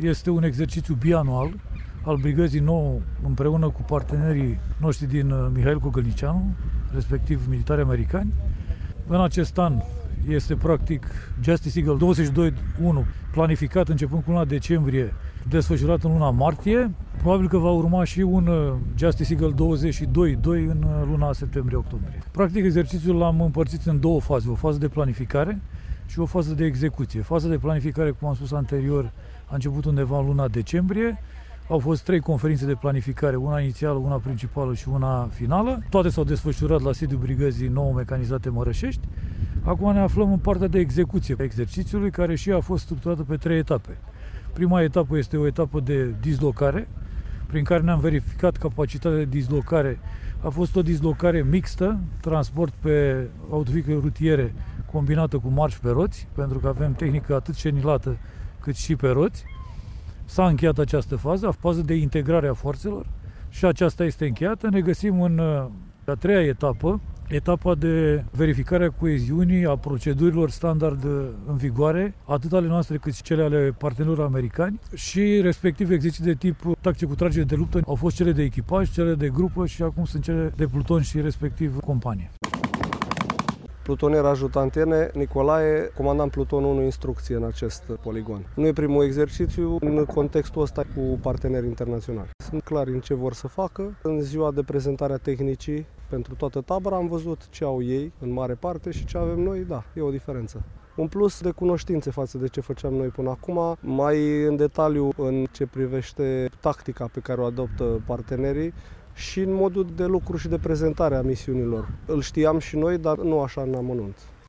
este un exercițiu bianual al Brigăzii 9 împreună cu partenerii noștri din Mihail Cogălnicianu, respectiv militari americani. În acest an este practic Justice Eagle 22-1, planificat începând cu luna decembrie, desfășurat în luna martie. Probabil că va urma și un Justice Eagle 22-2 în luna septembrie-octombrie. Practic exercițiul l-am împărțit în două faze, o fază de planificare și o fază de execuție. Faza de planificare, cum am spus anterior, a început undeva în luna decembrie. Au fost 3 conferințe de planificare, una inițială, una principală și una finală. Toate s-au desfășurat la sediul Brigăzii 9 Mecanizate Mărășești. Acum ne aflăm în partea de execuție a exercițiului, care și a fost structurată pe 3 etape. Prima etapă este o etapă de dislocare, prin care ne-am verificat capacitatea de dislocare. A fost o dislocare mixtă, transport pe autovehicule rutiere combinată cu marș pe roți, pentru că avem tehnică atât scenilată cât și pe roți. S-a încheiat această fază de integrare a forțelor și aceasta este încheiată. Ne găsim în a 3-a etapă, etapa de verificare a coeziunii, a procedurilor standard în vigoare, atât ale noastre cât și cele ale partenerilor americani și respectiv exerciții de tip tactice cu tragere de luptă. Au fost cele de echipaj, cele de grupă și acum sunt cele de pluton și respectiv companie. Plutonier ajutantiene Nicolae, comandant plutonul 1 instrucție în acest poligon. Nu e primul exercițiu în contextul ăsta cu parteneri internaționali. Sunt clari în ce vor să facă. În ziua de prezentare a tehnicii pentru toată tabăra am văzut ce au ei în mare parte și ce avem noi, da, e o diferență. Un plus de cunoștințe față de ce făceam noi până acum, mai în detaliu în ce privește tactica pe care o adoptă partenerii, și în modul de lucru și de prezentare a misiunilor. Îl știam și noi, dar nu așa în amănunt.